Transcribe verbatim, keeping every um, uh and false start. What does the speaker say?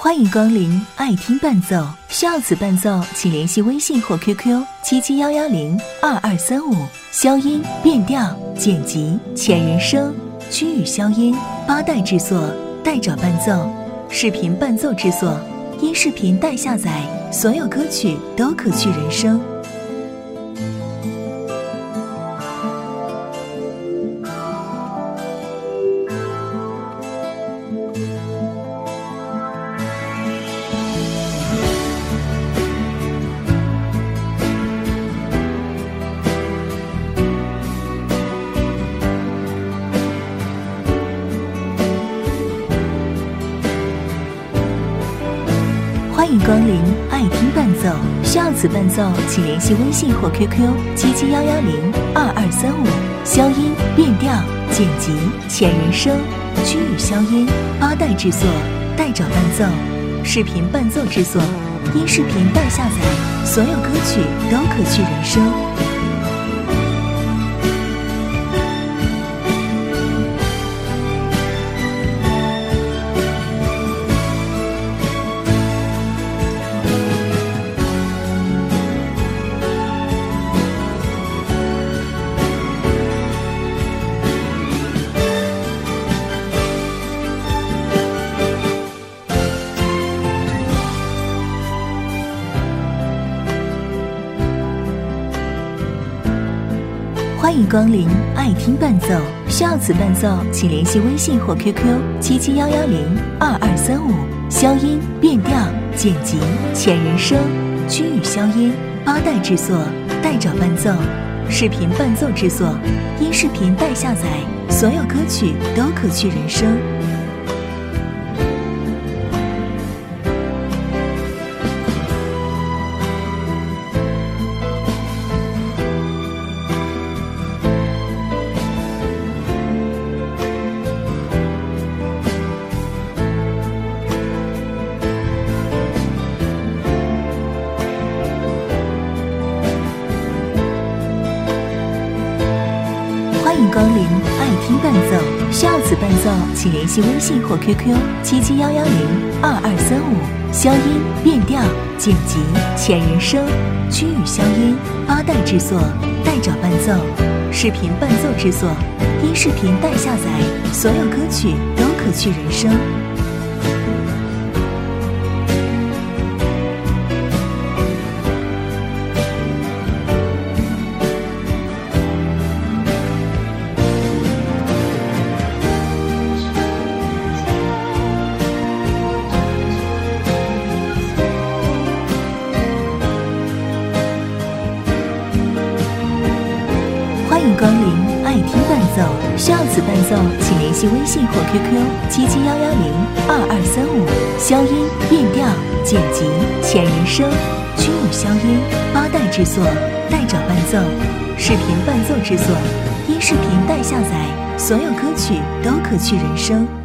欢迎光临爱听伴奏，需要此伴奏请联系微信或 Q Q 七七幺幺零二二三五。消音、变调、剪辑、前人声、区域消音，八代制作，代找伴奏，视频伴奏制作，音视频代下载，所有歌曲都可去人声。欢迎光临爱听伴奏，需要此伴奏请联系微信或 Q Q 七七幺幺零二二三五。消音、变调、剪辑、前人声、区域消音，八代制作，代找伴奏，视频伴奏制作，音视频代下载，所有歌曲都可去人声。欢迎光临爱听伴奏，需要此伴奏请联系微信或 Q Q 七七幺幺零二二三五。消音、变调、剪辑、前人声、区域消音，八代制作，代找伴奏，视频伴奏制作，音视频代下载，所有歌曲都可去人声。欢迎光临爱听伴奏，需要此伴奏请联系微信或 Q Q 七七幺幺零二二三五。消音、变调、剪辑、前人声、区域消音，八代制作，代找伴奏，视频伴奏制作，音视频代下载，所有歌曲都可去人声。欢迎光临爱听伴奏，需要此伴奏请联系微信或 Q Q 七七幺幺零二二三五。消音、变调、剪辑、前人声、区域消音，八代制作，代找伴奏，视频伴奏制作，音视频代下载，所有歌曲都可去人声。